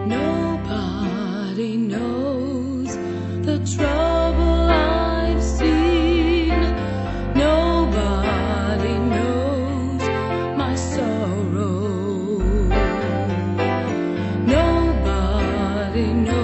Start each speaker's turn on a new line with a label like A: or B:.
A: Nobody knows the trouble I've seen. Nobody knows my sorrow. Nobody knows